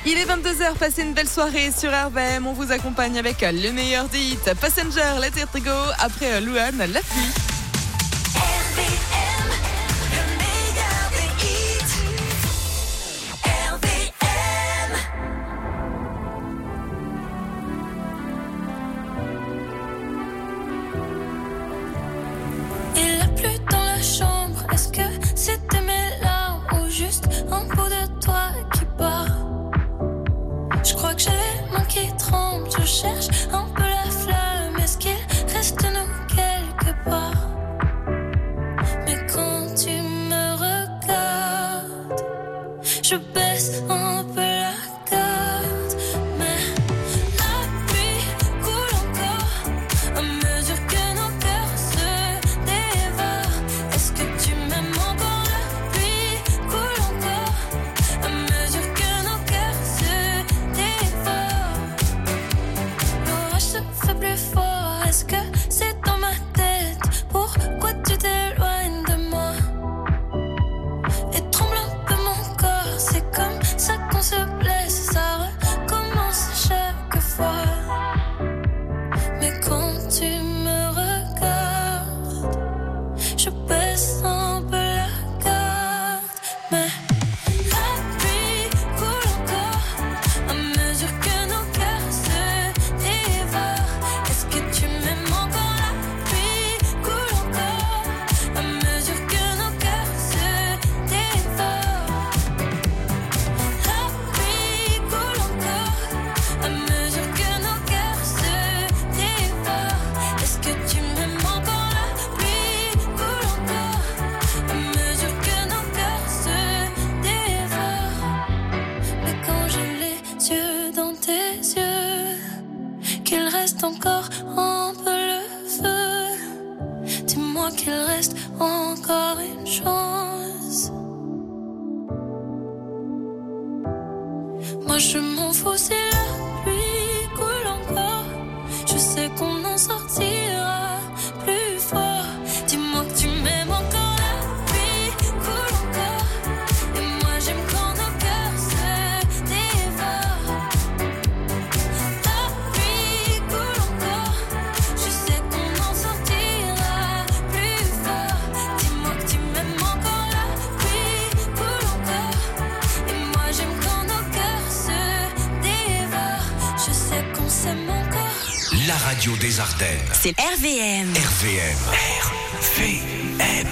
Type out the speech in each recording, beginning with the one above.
Il est 22h, passez une belle soirée sur RBM. On vous accompagne avec le meilleur des hits. Passenger, Let It Go, après Louane, La Pluie. RBM, le meilleur des hits. RBM. Il a plu dans la chambre. Est-ce que c'était mes larmes ou juste un bout de toi qui bat? Je crois que j'ai les mains qui tremblent. Je cherche un peu la flamme. Est-ce qu'il reste de nous quelque part? Mais quand tu me regardes, je baisse un peu la garde. Mais la pluie coule encore à mesure que nos cœurs se dévorent. Est-ce que tu m'aimes encore? La pluie coule encore à mesure que nos cœurs se dévorent. L'orage se fait plus fort. Est-ce que c'est dans ma tête? Pourquoi tu t'éloignes de moi? Et tremble un peu mon corps. C'est comme ça qu'on se blesse. Ça recommence chaque fois. Mais quand tu me regardes, je baisse un peu la garde. Mais la pluie coule encore à mesure que nos cœurs se dévorent. Est-ce que tu m'aimes encore? La pluie coule encore à mesure que nos cœurs se dévorent. La pluie coule encore à mesure que nos cœurs se dévorent. Est-ce que tu m'aimes encore? La pluie coule encore à mesure que nos cœurs se dévorent. Mais quand j'ai les yeux dans tes yeux, qu'il reste encore un peu le feu, dis-moi qu'il reste encore une chance. Moi je m'en fous si la pluie coule encore. Je sais qu'on en sortira plus fort. Dis-moi que tu m'aimes encore. La pluie coule encore. Et moi j'aime quand nos cœurs se dévorent. La pluie coule encore. Je sais qu'on en sortira plus fort. Dis-moi que tu m'aimes encore. La pluie coule encore. Et moi j'aime quand nos cœurs se dévorent. Je sais qu'on s'aime encore. La radio des Ardennes. C'est RVM. RVM. RVM.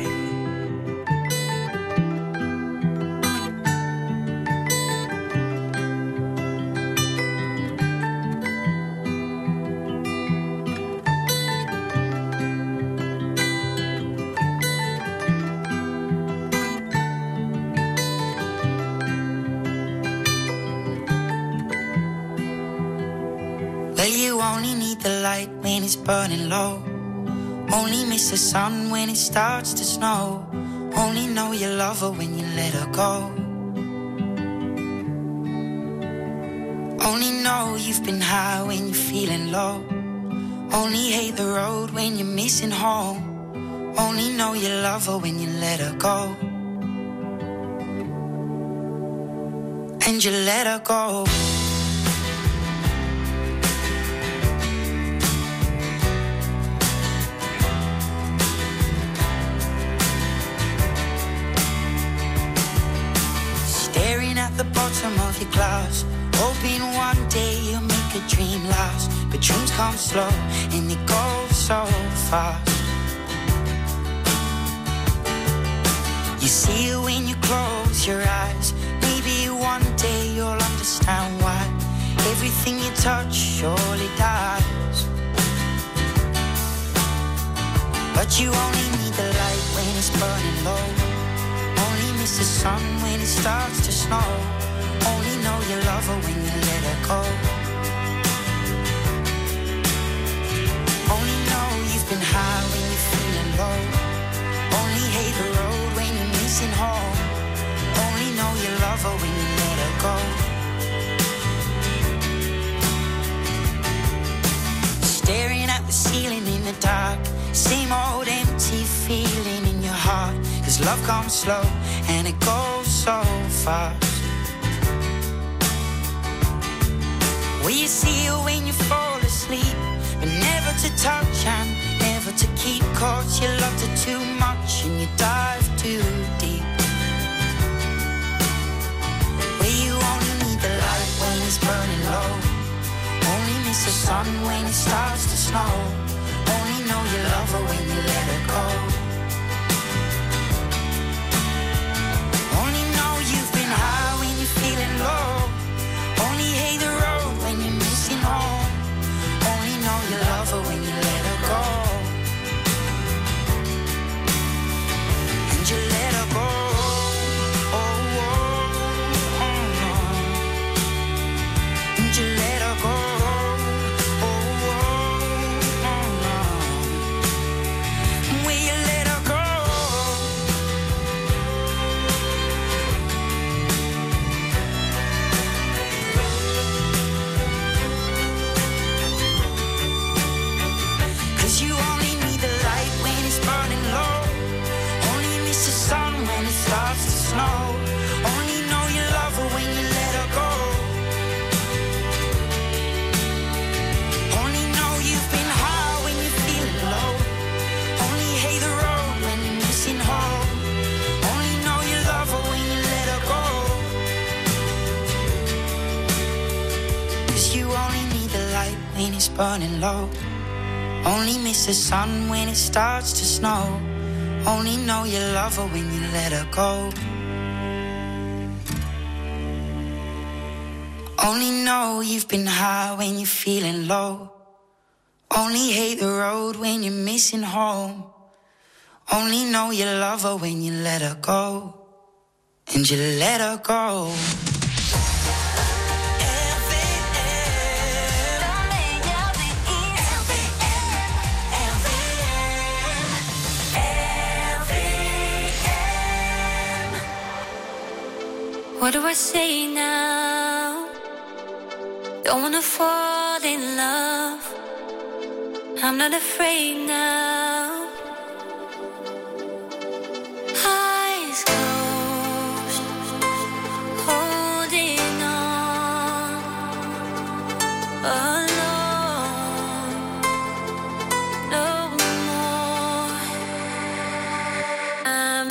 Well, you only need the light when it's burning low. Only miss the sun when it starts to snow. Only know you love her when you let her go. Only know you've been high when you're feeling low. Only hate the road when you're missing home. Only know you love her when you let her go. And you let her go. Staring at the bottom of your glass, hoping one day you'll make a dream last. But dreams come slow and they go so fast. You see it when you close your eyes. Maybe one day you'll understand why everything you touch surely dies. But you only need the light when it's burning low. Only miss the sun when it starts to snow. Only know you love her when you let her go. Only know you've been high when you're feeling low. Only hate the road when you're missing home. Only know you love her when you let her go. Staring at the ceiling in the dark. Same old empty feeling in your heart. 'Cause love comes slow and it goes so fast. Will you see her when you fall asleep? But never to touch and never to keep, 'cause you loved her too much and you dive too deep. Where you only need the light when it's burning low, only miss the sun when it starts to snow, only know you love her when you let her go. Only know you've been high when you're feeling low, only hate the road when you're missing home, only know you love her when you let her go. And you let her go. Oh, oh, oh, no. And you let her go. Oh, oh, oh, no. Will you let her go? 'Cause you only need the light when it's burning low, only miss the sun when it starts to snow, only know you love her when you let her go. Only know you've been high when you're feeling low, only hate the road when you're missing home, only know you love her when you let her go. 'Cause you only need the light when it's burning low, only miss the sun when it starts to snow, only know you love her when you let her go. Only know you've been high when you're feeling low, only hate the road when you're missing home, only know you love her when you let her go. And you let her go. What do I say now? Don't wanna fall in love. I'm not afraid now. Eyes closed, holding on, alone, no more. I'm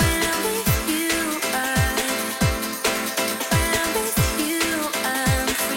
free.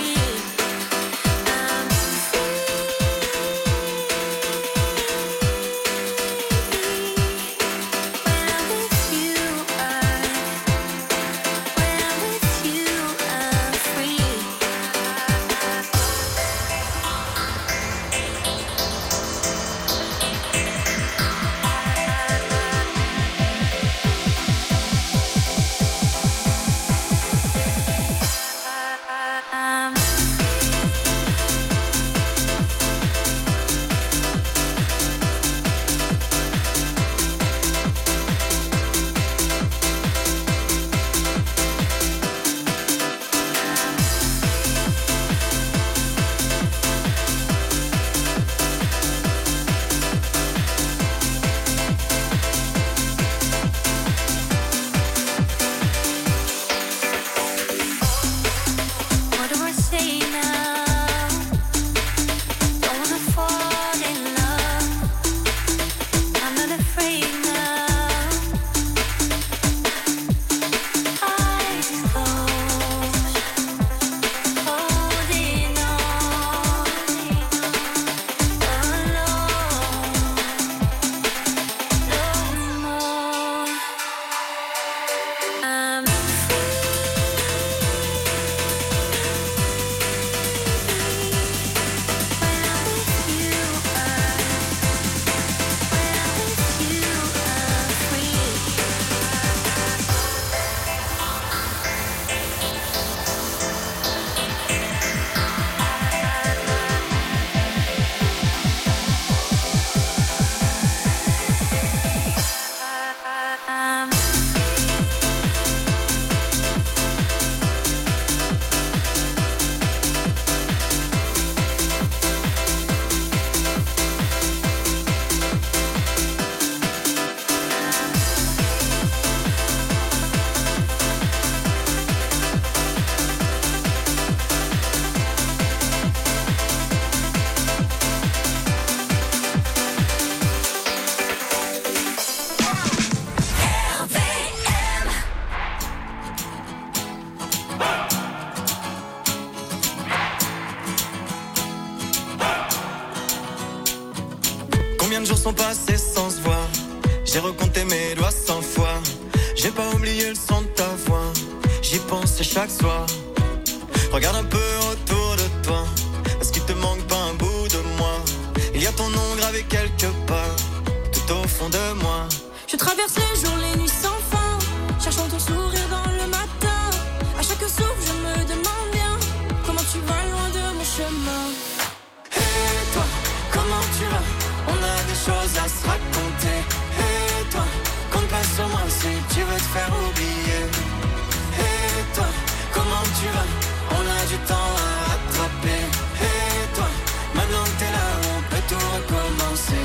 Combien de jours sont passés sans se voir? J'ai recompté mes doigts 100 fois. J'ai pas oublié le son de ta voix. J'y pense chaque soir. Regarde un peu autour de toi. Est-ce qu'il te manque pas un bout de moi? Il y a ton nom gravé quelque part, tout au fond de moi. Je traverse les jours, les nuits sans fin, cherchant ton sourire dans le matin. À chaque souffle, je me demande bien comment tu vas loin de mon chemin. Et toi, comment tu vas? On a des choses à se raconter. Et toi, compte pas sur moi si tu veux te faire oublier. Et toi, comment tu vas? On a du temps à rattraper. Et toi, maintenant que t'es là, on peut tout recommencer.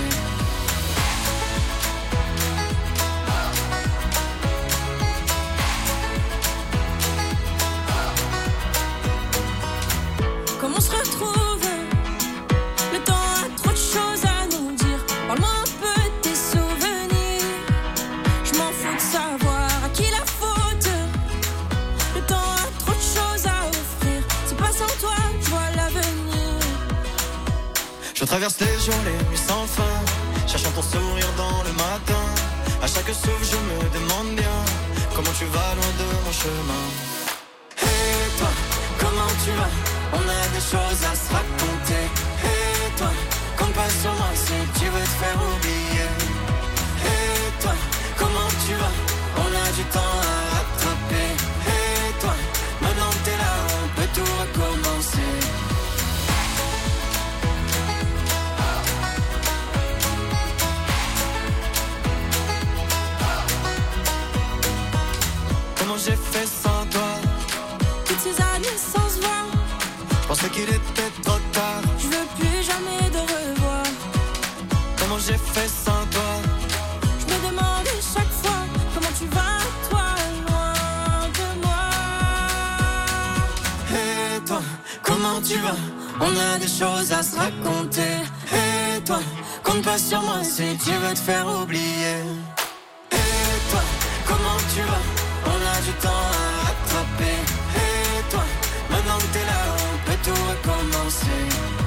Comment on se retrouve? Le temps a trop de choses à nous dire. Parle-moi un peu de tes souvenirs. Je m'en fous de savoir à qui la faute. Le temps a trop de choses à offrir. C'est pas sans toi que je vois l'avenir. Je traverse les jours, les nuits sans fin, cherchant ton sourire dans le matin. À chaque souffle, je me demande bien comment tu vas loin de mon chemin. Et toi, comment tu vas? On a des choses à se raconter. Et toi, compte pas sur moi si tu veux te faire oublier. Et toi, comment tu vas? On a du temps à rattraper. Et toi, maintenant que t'es là, on peut tout recommencer. Comment j'ai fait sans toi? Toutes ces années sans se voir, Je pensais qu'il était trop tard. je veux plus jamais de revoir. Comment j'ai fait sans toi? Je me demande chaque fois comment tu vas, toi, loin de moi. Et toi, comment tu vas? On a des choses à se raconter. Et toi, compte pas sur moi si tu veux te faire oublier. Et toi, comment tu vas? On a du temps à rattraper. Et toi, maintenant que t'es là, on peut tout recommencer.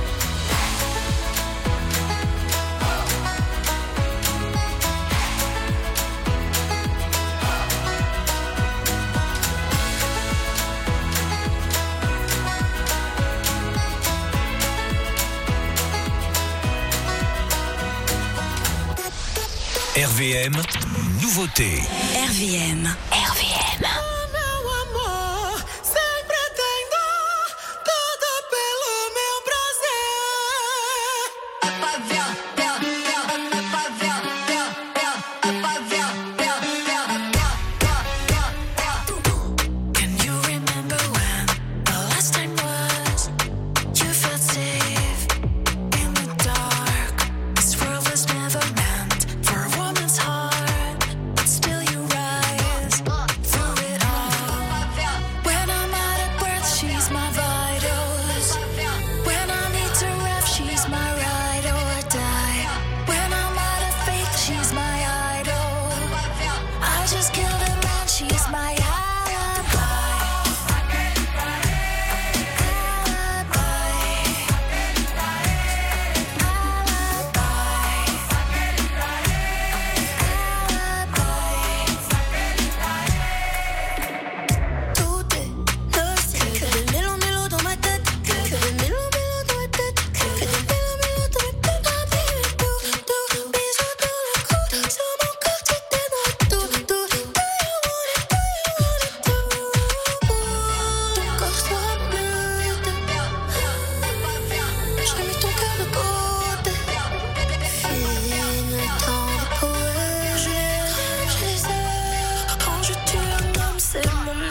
RVM, nouveauté. RVM. Can you remember when the last time was? You felt safe in the dark. This world was never meant for a woman's heart, but still you rise through it all. When I'm out of breath, she's my vitals. When I need to rest, she's my ride or die. When I'm out of faith, she's my idol. I just killed a man, she's my alibi. Tout est nocif. Que des mélos dans ma tête. Que des mélos dans ma tête. Que des mélos dans ma tête. Ah, baby, tout, bisous dans le cou. Sur mon corps, tu t'es dans tout. Do you want it, tout. Ton corps sera bleu. J'ai mis ton cœur de côté. Fini le temps de courir. J'ai les heures. Quand je tue un homme, c'est mon alibi.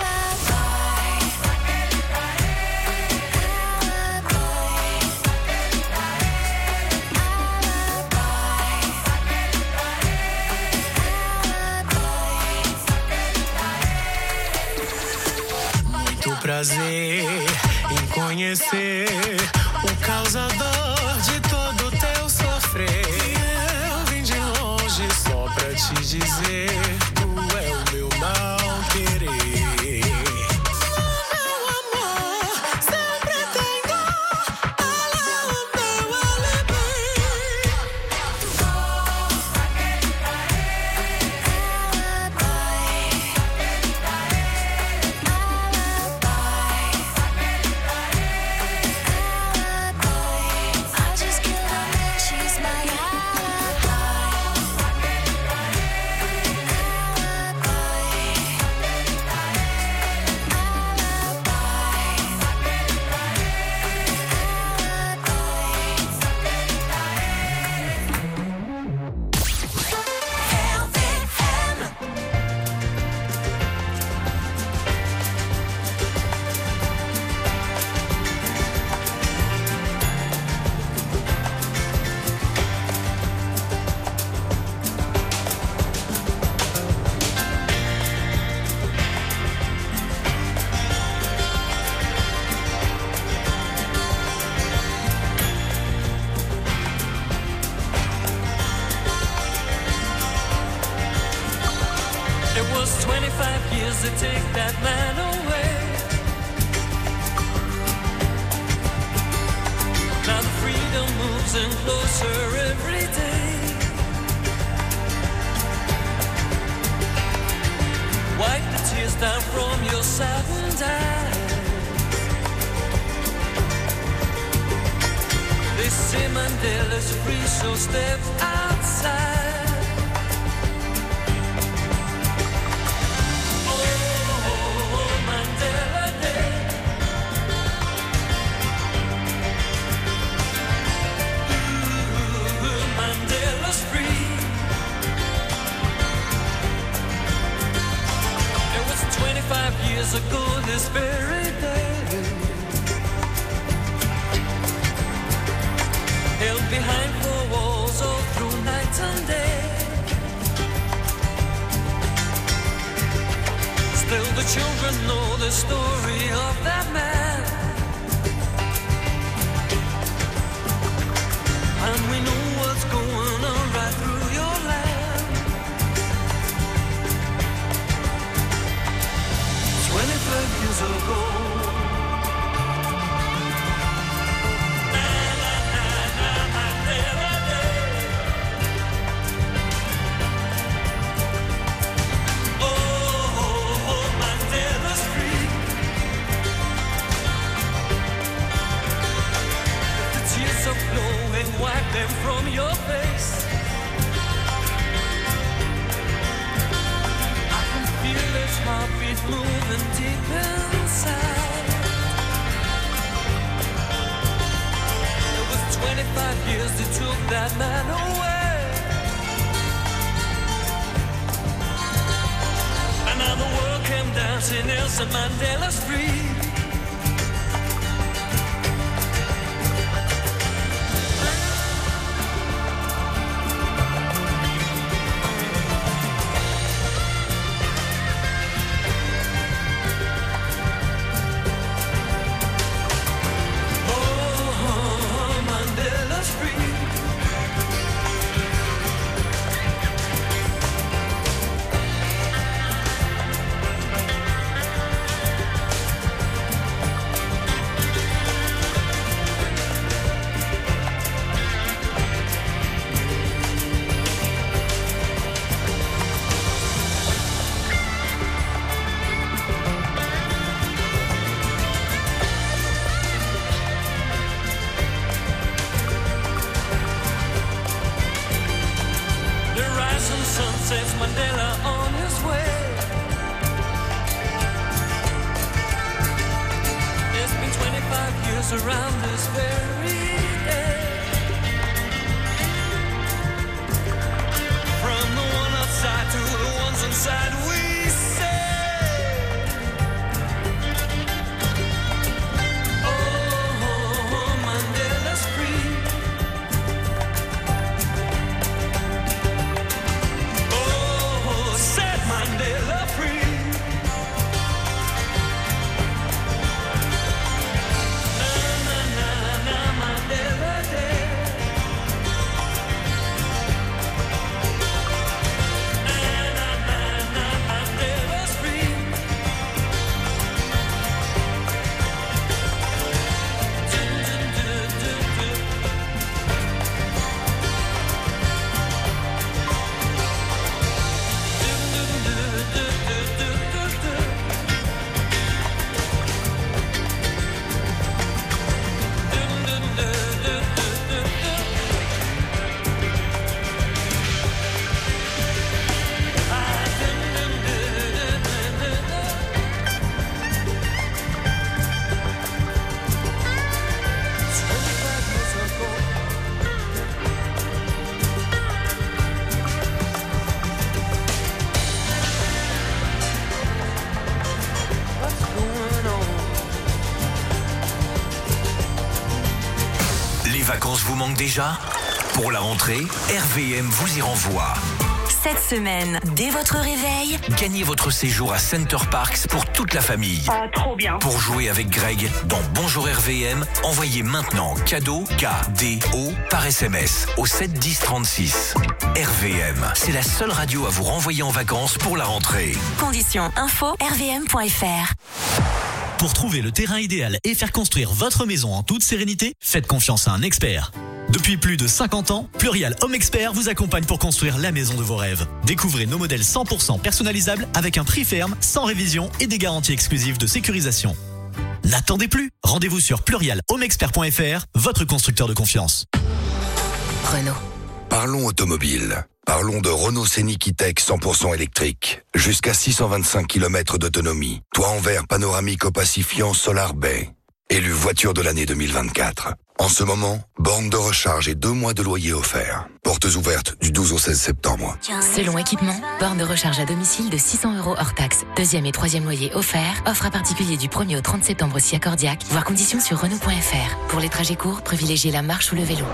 Muito prazer em conhecer o causador de todo teu sofrer. Eu vim de longe só pra te dizer, tu é o meu mal querer. Meu amor, sempre tenho ela, o meu alibi. 25 years to take that man away. Now the freedom moves in closer every day. Wipe the tears down from your saddened eyes. They say Mandela's free, so step outside. Years ago this very day, held behind four walls all through night and day. Still the children know the story of that man, and we know what's going on right through your land. 25 years ago. Oh, Mandela's free. The tears are flowing, wipe them from your face. I can feel his heartbeat moving deep inside. It was 25 years that took that man away. And now the world came dancing, Nelson Mandela's free. Says Mandela on his way. It's been 25 years around this very day. From the one outside to the ones inside, we say, oh, Mandela's free. Mandela free. Na na na na Mandela Day. Na na na Mandela's free. Dun, dun, dun, dun, dun. Les vacances vous manquent déjà ? Pour la rentrée, RVM vous y renvoie. cette semaine, dès votre réveil, Gagnez votre séjour à Center Parcs pour toute la famille. Ah, trop bien. Pour jouer avec Greg dans Bonjour RVM, envoyez maintenant cadeau KDO par SMS au 7 10 36. RVM, c'est la seule radio à vous renvoyer en vacances pour la rentrée. conditions info rvm.fr. Pour trouver le terrain idéal et faire construire votre maison en toute sérénité, faites confiance à un expert. Depuis plus de 50 ans, Plurial Home Expert vous accompagne pour construire la maison de vos rêves. Découvrez nos modèles 100% personnalisables avec un prix ferme, sans révision et des garanties exclusives de sécurisation. N'attendez plus, rendez-vous sur plurialhomexpert.fr, votre constructeur de confiance. Renault. Parlons automobile. Parlons de Renault Scénic E-Tech 100% électrique. Jusqu'à 625 km d'autonomie. Toit en verre panoramique opacifiant Solar Bay. Élu voiture de l'année 2024. En ce moment, borne de recharge et 2 mois de loyer offerts. Portes ouvertes du 12 au 16 septembre. Selon équipement, borne de recharge à domicile de 600 € hors taxe. 2e et 3e loyer offert. Offre à particulier du 1er au 30 septembre si accordiaque. Voir conditions sur Renault.fr. Pour les trajets courts, privilégiez la marche ou le vélo.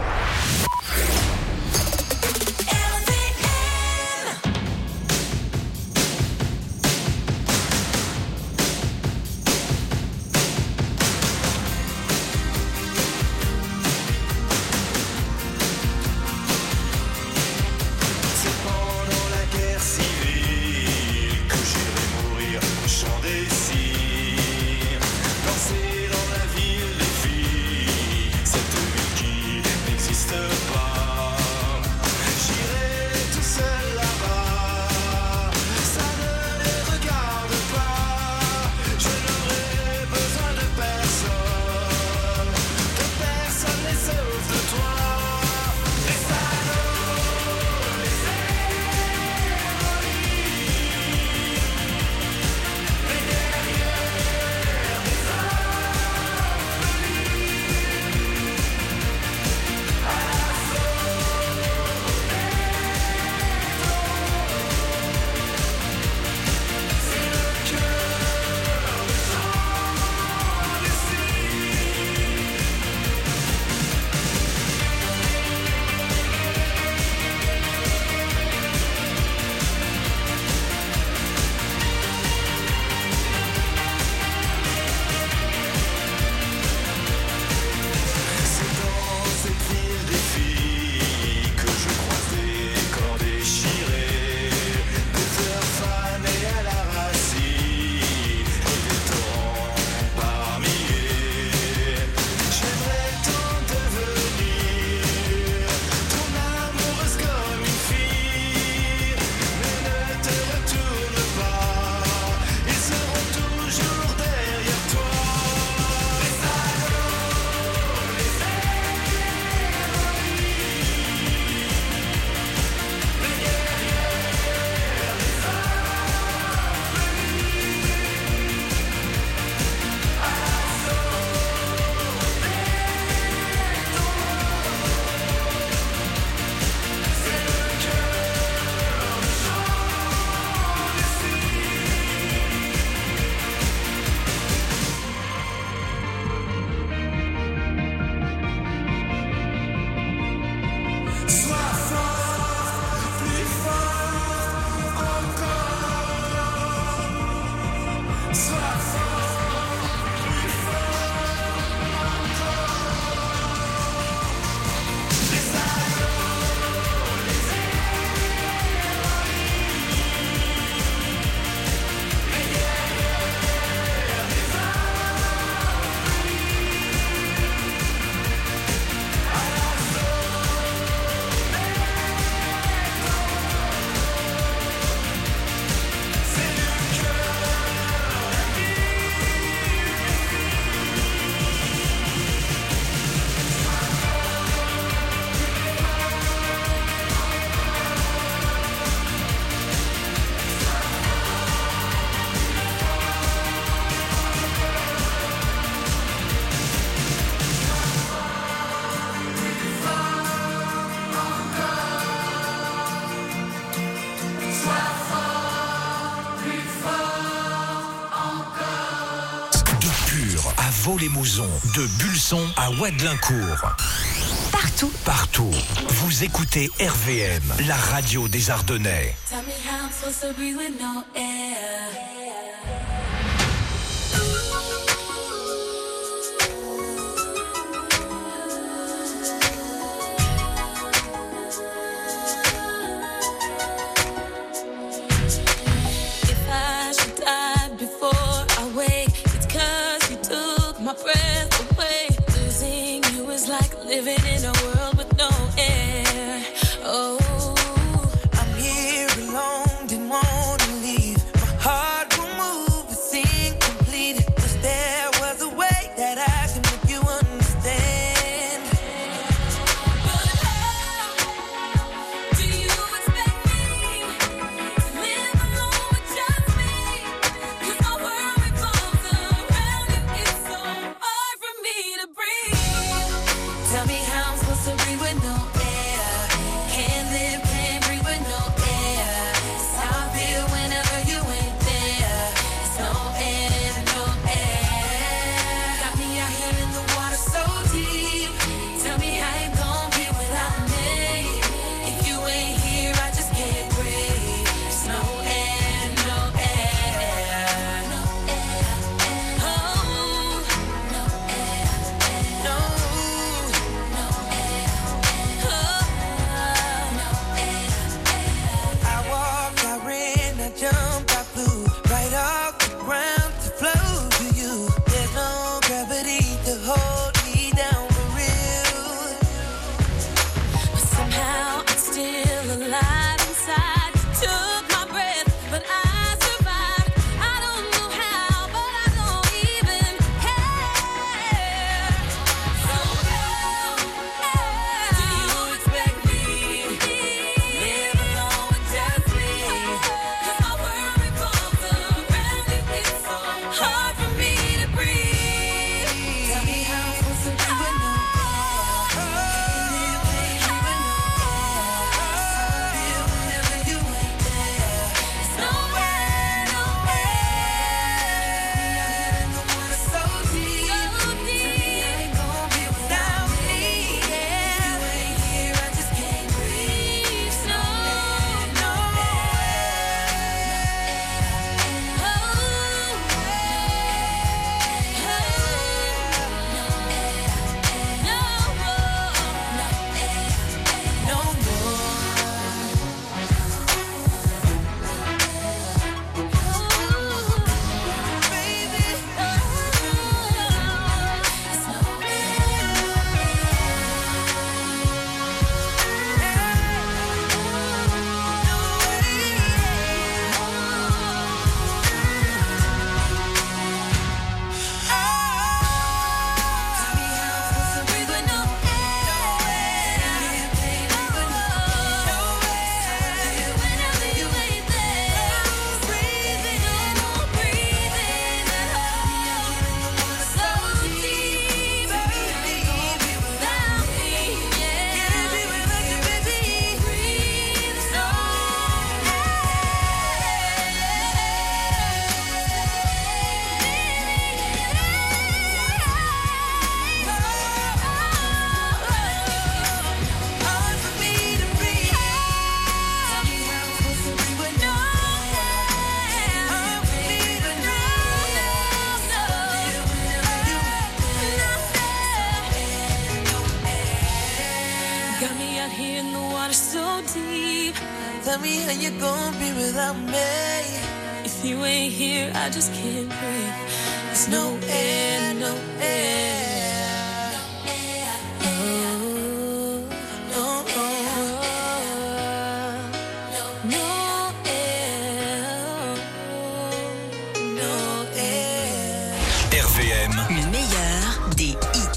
Vaux-les-Mousons, de Bulson à Ouadlincourt. Partout partout. Partout. Vous écoutez RVM, la radio des Ardennais. Tell me how I'm supposed to breathe with no air. Living in a world with no air. Oh, I'm here alone, didn't want to leave. My heart will move, but seem complete. Cause there was a way that I can make you understand. But how do you expect me to live alone with just me? Cause my world revolves around you. It's so hard for me to breathe. Tell me how I'm supposed to breathe with no air. Can't live, can't breathe with no air. It's how I feel whenever you ain't there. It's no air, no air. Got me out here in the water so deep. Tell me how you gon' be without me. If you ain't here, I just can't breathe. It's no air, no air. No air, oh, no air, no. Jump, I flew right off the ground to flow to you. There's no gravity to hold me down for real. But somehow I'm still alive inside. You took my breath, but I survived. I don't know how, but I don't even care. So how do you expect me to live alone with just me? Hard for me to breathe. Tell me how I'm supposed to breathe with no air. Whenever you ain't there, it's no air, no air. In the water so deep, tell me I ain't gon' be without me. If you ain't here, I just can't breathe. No air, no Tell me how you gon' be without me. If you ain't here, I just can't breathe. There's no air, no air. Oh, no air. No air. RVM. Le meilleur des hits.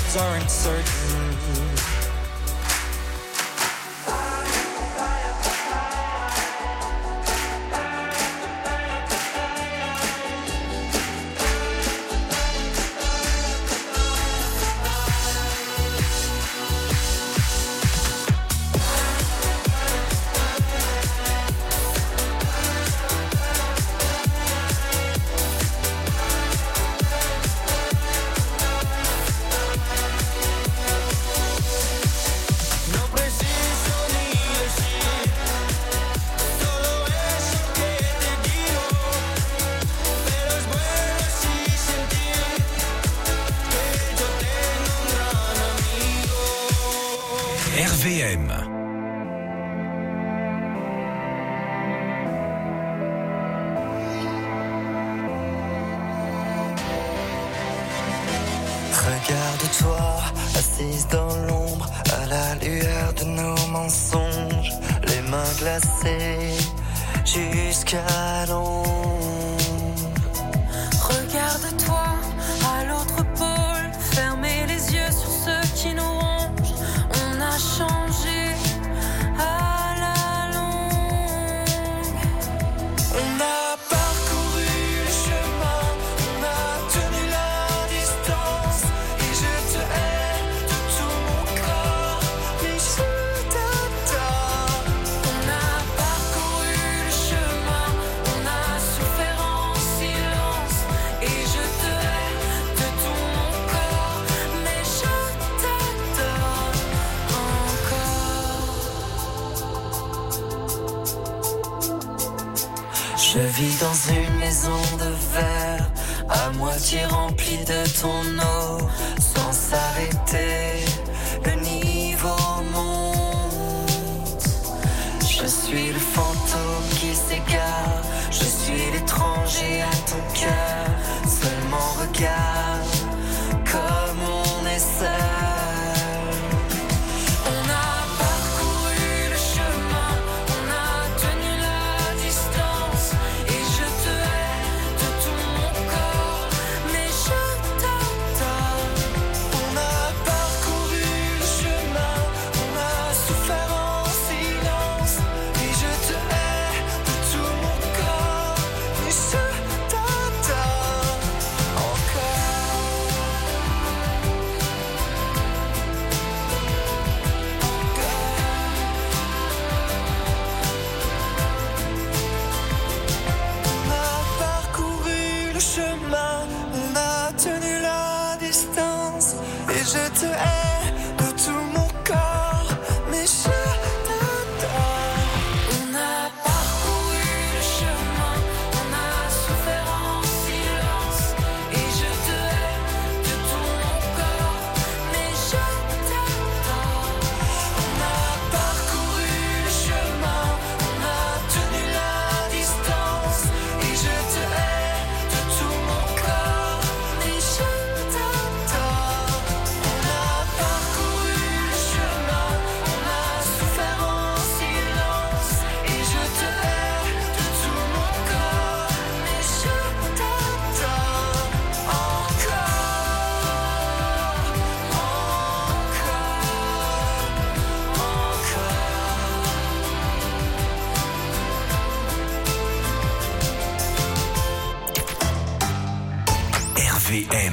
roads aren't certain. RVM. Regarde-toi, assise dans l'ombre, à la lueur de nos mensonges, les mains glacées jusqu'à l'ombre. Regarde-toi à l'autre pôle, fermez les yeux sur ceux qui nous rongent. On a changé à la longue. On a parcouru le chemin, on a tenu la distance, et je te hais de tout mon corps, mais je t'adore. On a parcouru le chemin, on a souffert en silence, et je te hais de tout mon corps, mais je t'adore encore. Je vis dans une maison de verre, à moitié remplie de ton eau, sans s'arrêter, le niveau monte. Je suis le fantôme qui s'égare, je suis l'étranger à ton cœur, seulement regarde comme on est seul. On a parcouru le chemin, on a tenu la distance, et je te hais de tout mon corps, mais je t'adore. On a parcouru le chemin, on a souffert en silence, et je te hais de tout mon corps, mais je t'adore encore. On a parcouru le chemin, on a tenu la distance, et je te hais de tout mon corps, mais je t'adore. On a parcouru le chemin, on a souffert en silence, et je te hais de tout mon corps, mais je t'adore. On a parcouru le chemin, on a tenu la distance, et je te hais de tout mon corps, mais je t'adore. On a parcouru le chemin, on a souffert en silence, et je te hais de tout mon corps, mais je t'adore encore, RVM.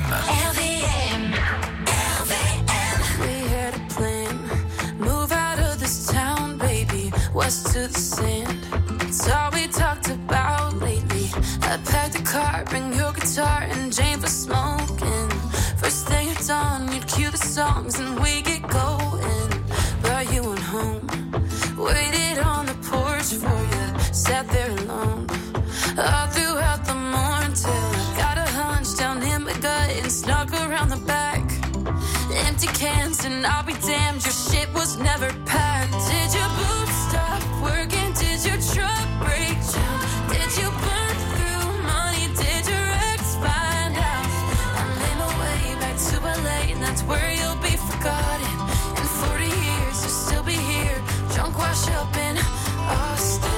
We had a plan, move out of this town, baby, west to the sand. It's all we talked about lately. I packed the car, bring your guitar, and Jane for smoking. First thing at dawn, you'd cue the songs and we get going. But you went home, waited on the porch for you, sat there alone. All throughout the morning till I got a hunch down in my gut and snuck around the back. Empty cans and I'll be damned, your shit was never packed. Did your boots stop working? Did your truck break down? Did you burn through money? Did your ex find out? I made my way back to LA and that's where you'll be forgotten. In 40 years you'll still be here, drunk wash up in Austin.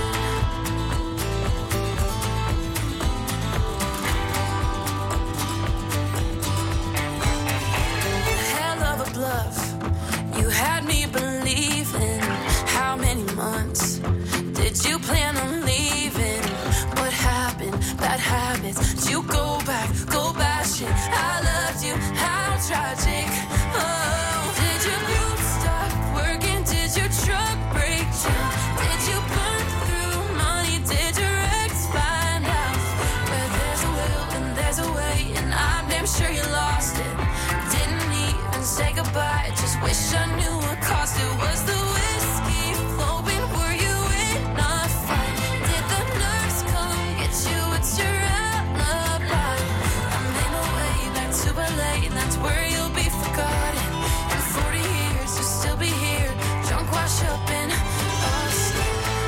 Hell of Did you plan on leaving? What happened? Bad habits. Did you go back? Go bash it. I loved you. How tragic. Oh, did your boot stop working? Did your truck break down? Did you burn through money? Did your ex find out? Where there's a will and there's a way, and I'm damn sure you lost it. Didn't even say goodbye. Just wish I knew what cost it. Was the whiskey flowing? Were you in a fight? Did the nurse come get you? It's your alibi. I'm in a way back to LA, and that's where you'll be forgotten. In 40 years, you'll still be here, drunk, wash up in Austin.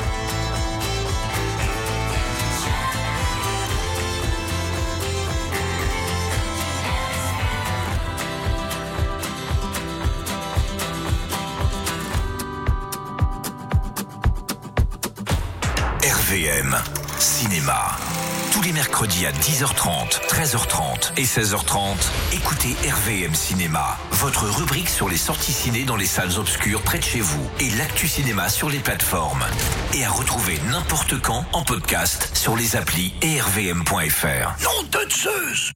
RVM Cinéma. Tous les mercredis à 10h30, 13h30 et 16h30, écoutez RVM Cinéma, votre rubrique sur les sorties ciné dans les salles obscures près de chez vous et l'actu cinéma sur les plateformes. Et à retrouver n'importe quand en podcast sur les applis et rvm.fr. Non de Zeus!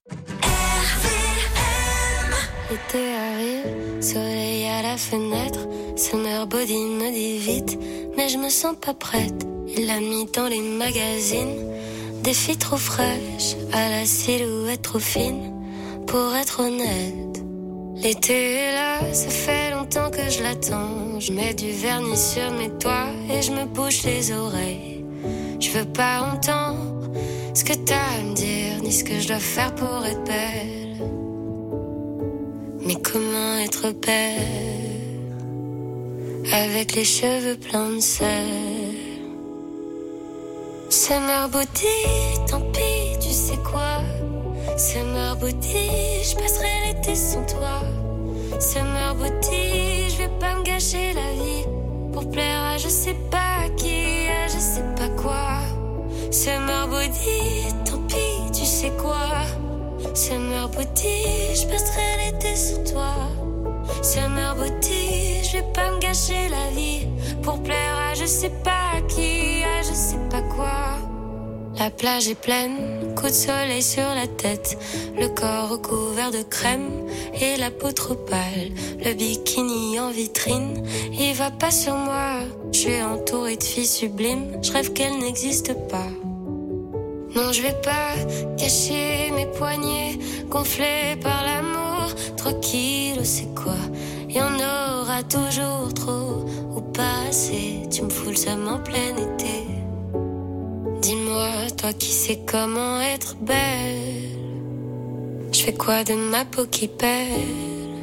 L'été arrive, soleil à la fenêtre, Summer Body me dit vite, mais je me sens pas prête. Il l'a mis dans les magazines, des filles trop fraîches, à la silhouette trop fine, pour être honnête. L'été est là, ça fait longtemps que je l'attends. Je mets du vernis sur mes doigts et je me bouche les oreilles. Je veux pas entendre ce que t'as à me dire, ni ce que je dois faire pour être belle. Mais comment être belle avec les cheveux pleins de sel? Summer Body, tant pis, tu sais quoi? Summer Body, je passerai l'été sans toi. Summer Body, je vais pas me gâcher la vie pour plaire à je sais pas qui, à je sais pas quoi. Summer Body, tant pis, tu sais quoi? Summer Body, je passerai l'été sans toi. Summer Body, je vais pas me gâcher la vie pour plaire à je sais pas qui, à je sais pas quoi. La plage est pleine, coup de soleil sur la tête, le corps recouvert de crème et la peau trop pâle. Le bikini en vitrine, il va pas sur moi. Je suis entourée de filles sublimes, je rêve qu'elles n'existent pas. Non, je vais pas cacher mes poignets gonflés par l'amour. 3 kilos, c'est quoi? Y en aura toujours trop ou pas assez. Tu me fous le seum en plein été. Dis-moi, toi qui sais comment être belle, je fais quoi de ma peau qui pèle?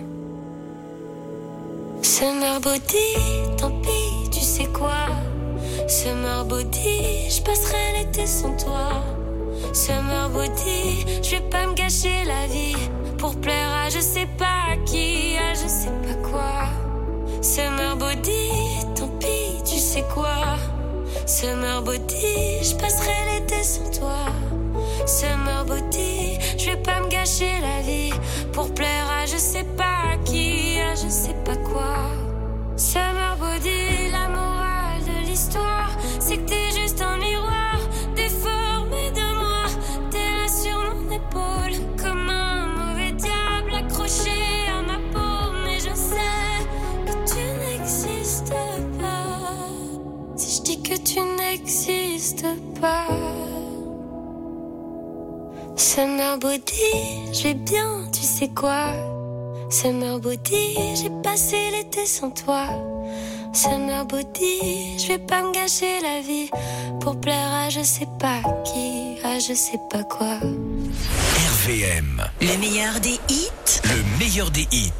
Summer Body, tant pis, tu sais quoi? Summer Body, je passerai l'été sans toi. Summer Body, je vais pas me gâcher la vie pour plaire à je sais pas qui, à je sais pas quoi. Summer Body, tant pis, tu sais quoi? Summer Body, je passerai l'été sans toi. Summer Body, je vais pas me gâcher la vie pour plaire à je sais pas qui, à je sais pas quoi. Summer Body, la morale de l'histoire, c'est que t'es juste un miroir déformé de moi. T'es là sur mon épaule comme un mauvais diable accroché à ma peau, mais je sais que tu n'existes pas. Si je dis que tu n'existes pas. Summer Body, je vais bien, tu sais quoi? Summer Body, j'ai passé l'été sans toi. Summer Body, je vais pas me gâcher la vie pour plaire à je sais pas qui, à je sais pas quoi. RVM. Le meilleur des hits. Le meilleur des hits.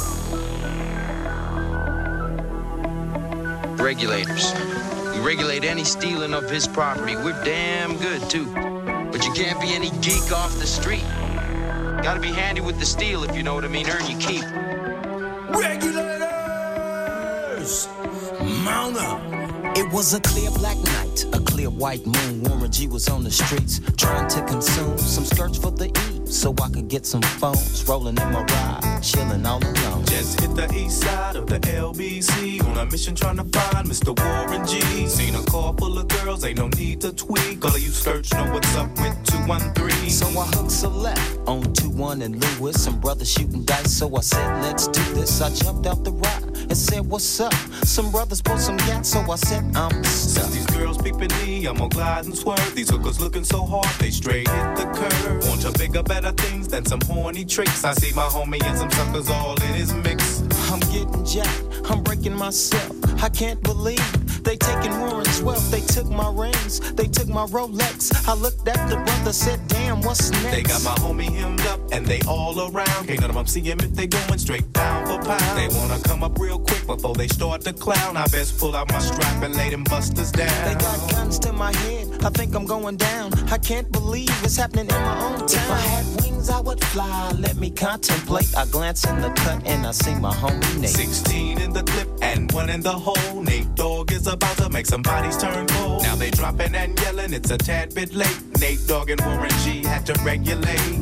Regulators. We regulate any stealing of his property. We're damn good too. But you can't be any geek off the street. Gotta be handy with the steel, if you know what I mean. Earn your keep. Regulators! Mount up! It was a clear black night, a clear white moon. Warren G was on the streets, trying to consume some skirts for the E. so I could get some phones rolling in my ride, chilling all alone. Just hit the east side of the LBC on a mission trying to find Mr. Warren G. Seen a car full of girls, ain't no need to tweak. All of you search know what's up with 213. So I hooked select on 21 and Lewis. Some brothers shooting dice, so I said, let's do this. I jumped out the ride and said, what's up? Some brothers pulled some gas, so I said, I'm stuck. Since these girls peeping me, I'm gonna glide and swerve. These hookers looking so hard, they straight hit the curve. Want to bigger, better things than some horny tricks. I see my homie and some suckers all in his mix. I'm getting jacked, I'm breaking myself. I can't believe they taking Warren's wealth. They took my rings, they took my Rolex. I looked at the brother, said, damn, what's next? They got my homie hemmed up and they all around. Can't none of them see him if they going straight down for pound. They wanna come up real quick before they start to clown. I best pull out my strap and lay them busters down. They got guns to my head, I think I'm going down. I can't believe it's happening in my own town. If I had wings, I would fly, let me contemplate. I glance in the cut and I see my homie Nate. 16 in the clip and 1 in the hole. Nate Dogg is about to make some bodies turn cold. Now they dropping and yelling, it's a tad bit late. Nate Dogg and Warren G had to regulate.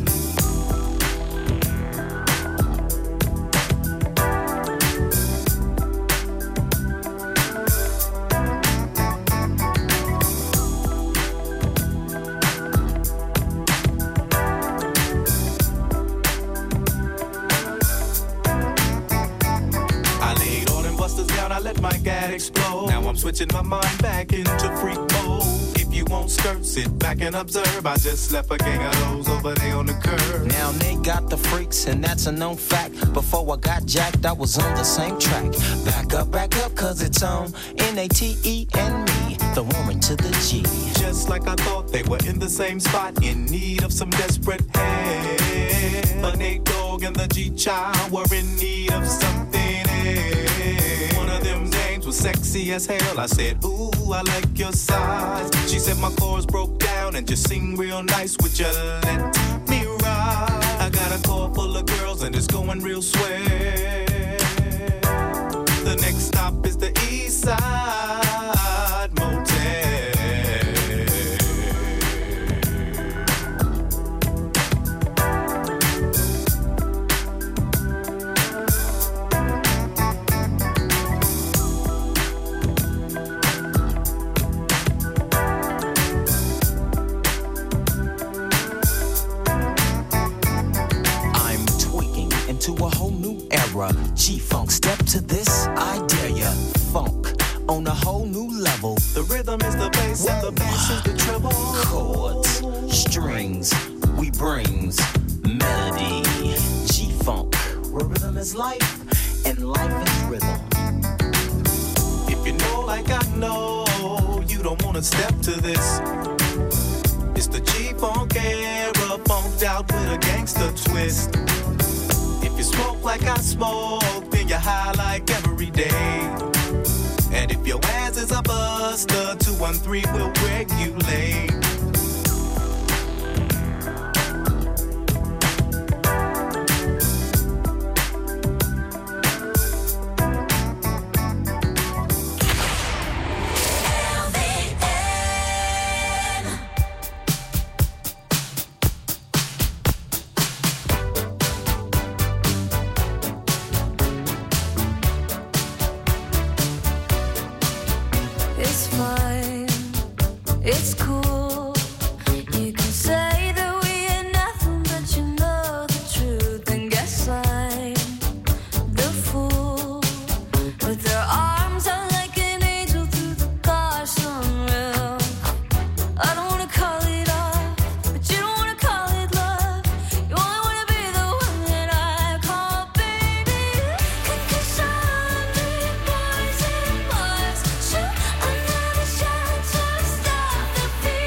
Explode. Now I'm switching my mind back into freak mode. If you won't skirt, sit back and observe. I just left a gang of those over there on the curb. Now they got the freaks and that's a known fact. Before I got jacked, I was on the same track. Back up, cause it's on N-A-T-E and me, the Warren to the G. Just like I thought, they were in the same spot, in need of some desperate help. But Nate Dogg and the G-Child were in need of something else. One of them was sexy as hell. I said, ooh, I like your size. She said my chords broke down and just sing real nice. Would you let me ride? I got a car full of girls and it's going real swell. The next stop is the East Side Motel. G-Funk, step to this, I dare ya. Funk on a whole new level. The rhythm is the bass and the bass is the treble. Chords, strings, we brings melody. G-Funk, where rhythm is life and life is rhythm. If you know like I know, you don't wanna step to this. It's the G-Funk era, funked out with a gangster twist. If you smoke like I smoke, then you're high like every day. And if your ass is a buster, 213 will regulate. It's fine, it's cool. You can say that we ain't nothing, but you know the truth. And guess I'm the fool with their arms out like an angel through the car sunroof. I don't wanna call it off, but you don't wanna call it love. You only wanna be the one that I call baby. Cause I'm big boys and boys shoot another shot to stop the feeling.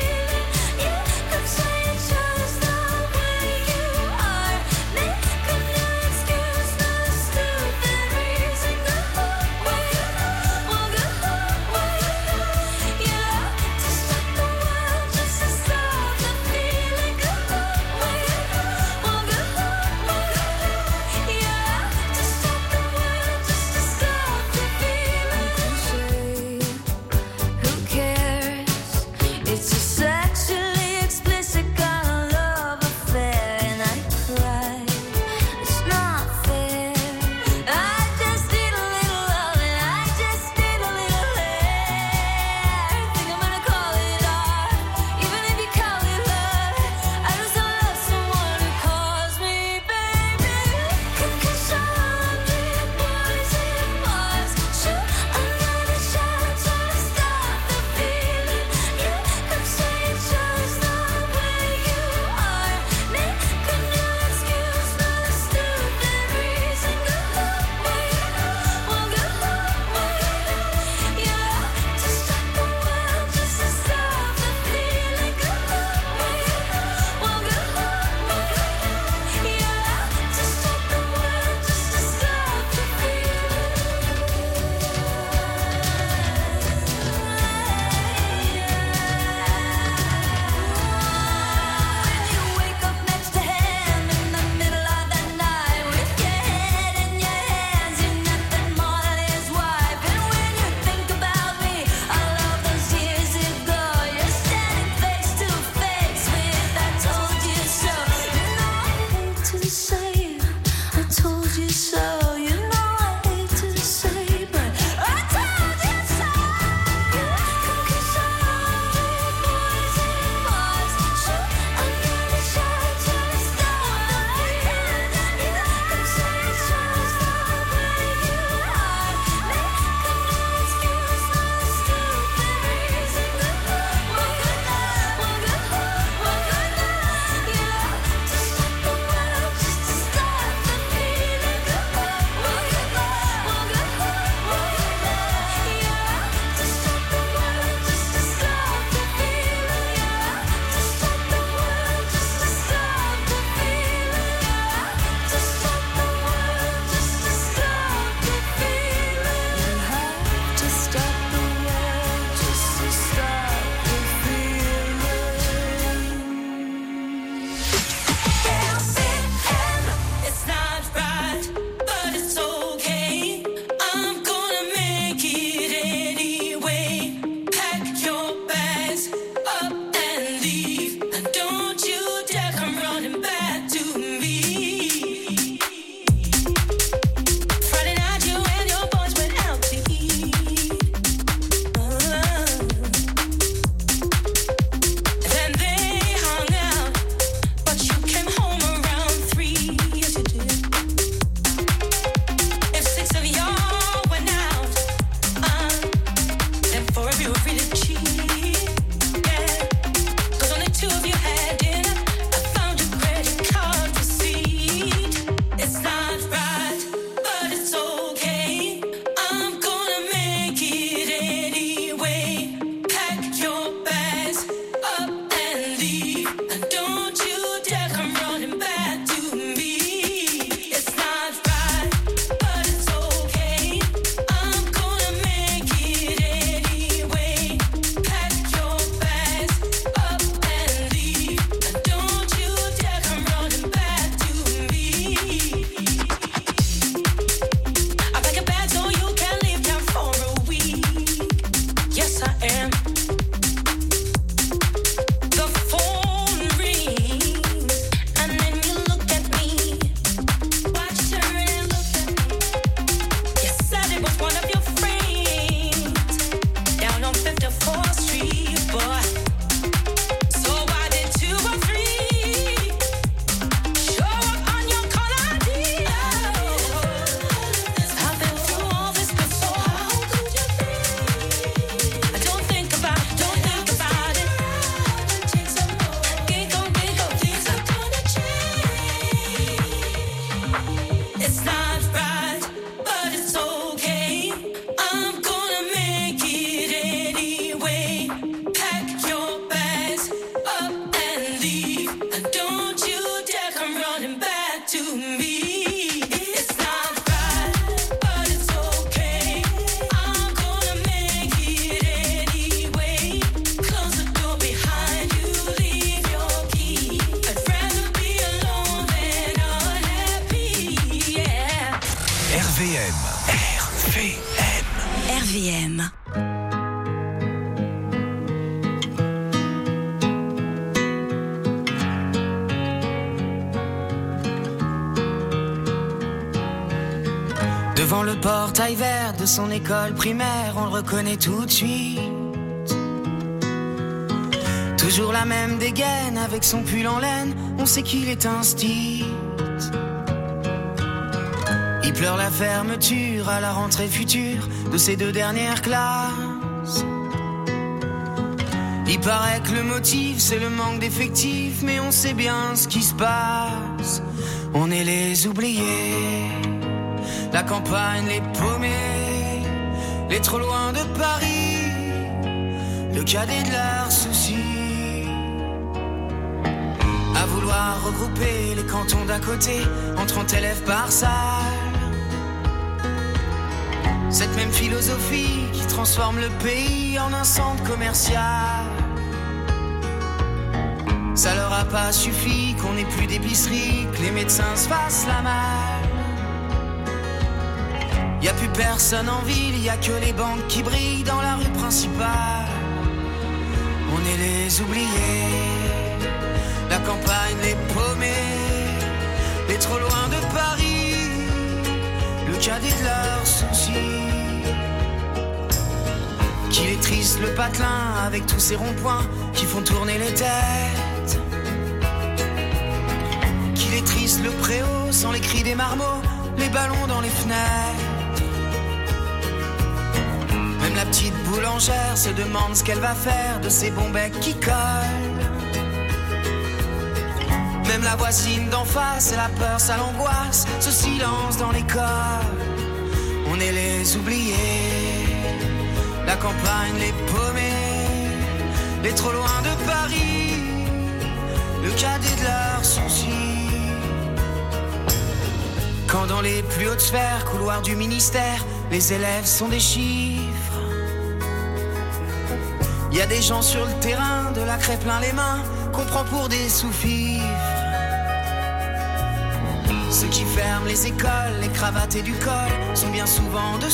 Devant le portail vert de son école primaire, on le reconnaît tout de suite. Toujours la même dégaine avec son pull en laine, on sait qu'il est un stit. Il pleure la fermeture à la rentrée future de ses 2 dernières classes. Il paraît que le motif c'est le manque d'effectifs, mais on sait bien ce qui se passe. On est les oubliés, la campagne, les paumés, les trop loin de Paris, le cadet de leurs soucis. À vouloir regrouper les cantons d'à côté en 30 élèves par salle. Cette même philosophie qui transforme le pays en un centre commercial. Ça leur a pas suffi qu'on ait plus d'épicerie, que les médecins se fassent la malle. Y a plus personne en ville, y a que les banques qui brillent dans la rue principale. On est les oubliés, la campagne, les paumés, les trop loin de Paris, le cadet de leurs soucis. Qu'il est triste le patelin avec tous ces ronds-points qui font tourner les têtes. Qu'il est triste le préau sans les cris des marmots, les ballons dans les fenêtres. Même la petite boulangère se demande ce qu'elle va faire de ces bons becs qui collent. Même la voisine d'en face, elle a peur, ça l'angoisse, ce silence dans l'école. On est les oubliés, la campagne, les paumés, les trop loin de Paris, le cadet de leurs soucis. Quand dans les plus hautes sphères, couloirs du ministère, les élèves sont des chiffres. Y a des gens sur le terrain, de la craie plein les mains, qu'on prend pour des sous-fifres. Ceux qui ferment les écoles, les cravates et du col sont bien souvent de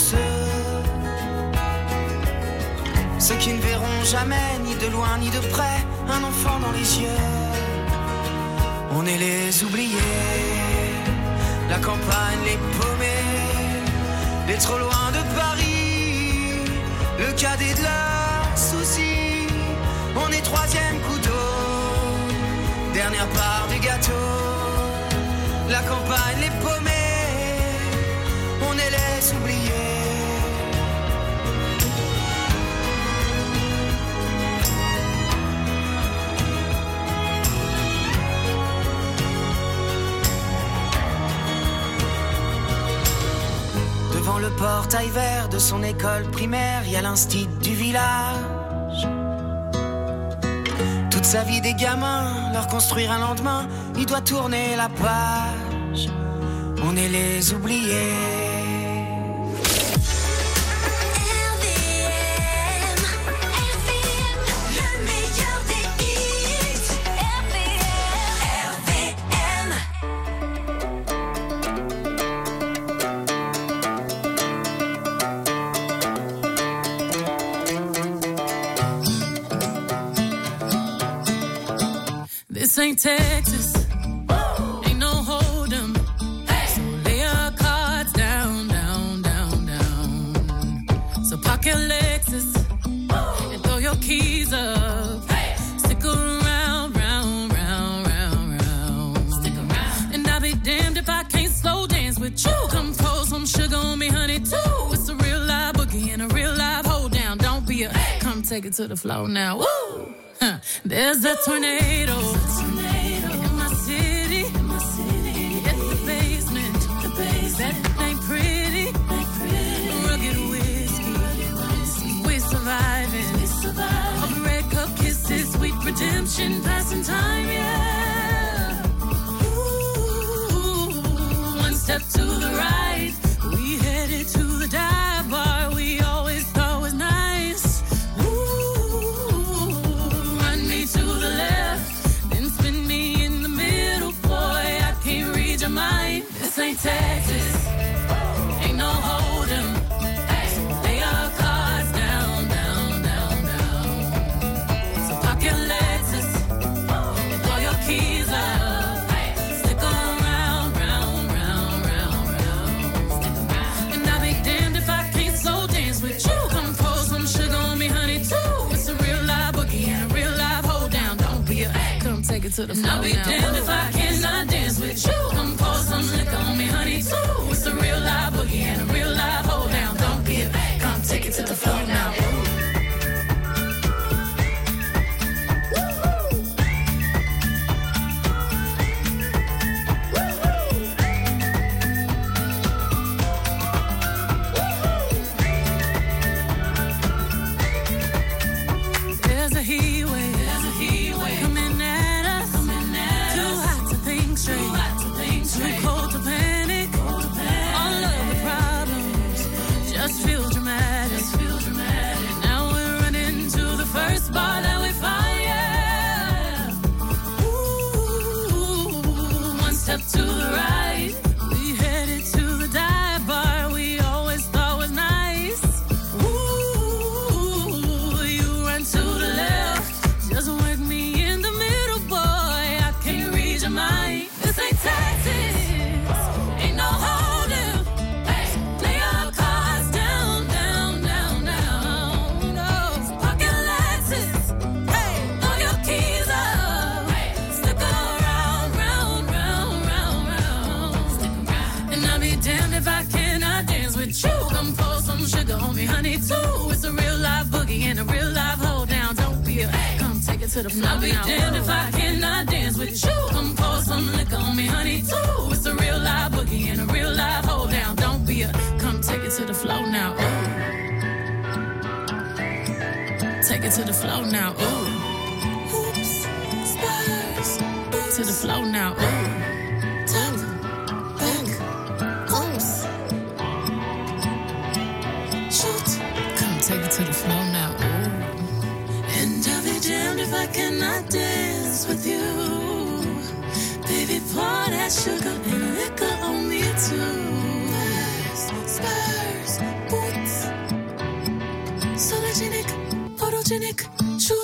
ceux qui ne verront jamais, ni de loin ni de près, un enfant dans les yeux. On est les oubliés, la campagne, les paumés, les trop loin de Paris, le cadet de leurs soucis. On est 3e couteau, dernière part du gâteau. La campagne, les paumés, on est les oubliés. Devant le portail vert de son école primaire, il y a l'instit du village. Toute sa vie des gamins, leur construire un lendemain, il doit tourner la page. On est les oubliés. This ain't Texas, ain't no hold 'em. So lay your cards down, down, down, down. So park your Lexus and throw your keys up. Stick around, round, round, round, round. Stick around. And I'll be damned if I can't slow dance with you. Come pour some sugar on me, honey, too. It's a real live boogie and a real live hold down. Don't be a come take it to the floor now. Woo! There's a tornado in my city. At the basement. That ain't pretty. Rugged whiskey. We're surviving. All the red cup kisses, sweet redemption, passing time, yeah. Ooh, one step to the right, we headed to the dive bar we always thought was nice. To the left, then spin me in the middle, boy, I can't read your mind. This ain't Texas, ain't no hold 'em. Lay your cards down, down, down, down. So park your Lexus and throw your keys up. Stick around, round, round, round, round. And take it to the floor. I'll be damned if I cannot dance with you. Come pour some liquor on me, honey, too. It's a real live boogie and a real live hold down. Don't give, come take it to the floor now. To the right, we headed to the dive bar we always thought was nice. Ooh, you run to the left, just work me in the middle, boy. I can't read your mind. This ain't Texas, ain't no holding. Hey, lay your cards down, down, down, down. No, pocket Lexus. Hey, throw your keys up. Hey, stick around, round, round. Damned if I cannot dance with you. Come pour some sugar on me, honey, too. It's a real live boogie and a real live hold down. Don't be a come take it to the floor. I'll be damned if I cannot dance with you. Come pour some liquor on me, honey, too. It's a real live boogie and a real live hold down. Don't be a come take it to the floor now. Ooh. Take it to the floor now. Ooh. Oops, spurs. To the floor now. Ooh. Take it to the floor now, ooh. And I'll be damned if I cannot dance with you. Baby, pour that sugar and liquor on me too. Spurs, boots, sologenic, photogenic.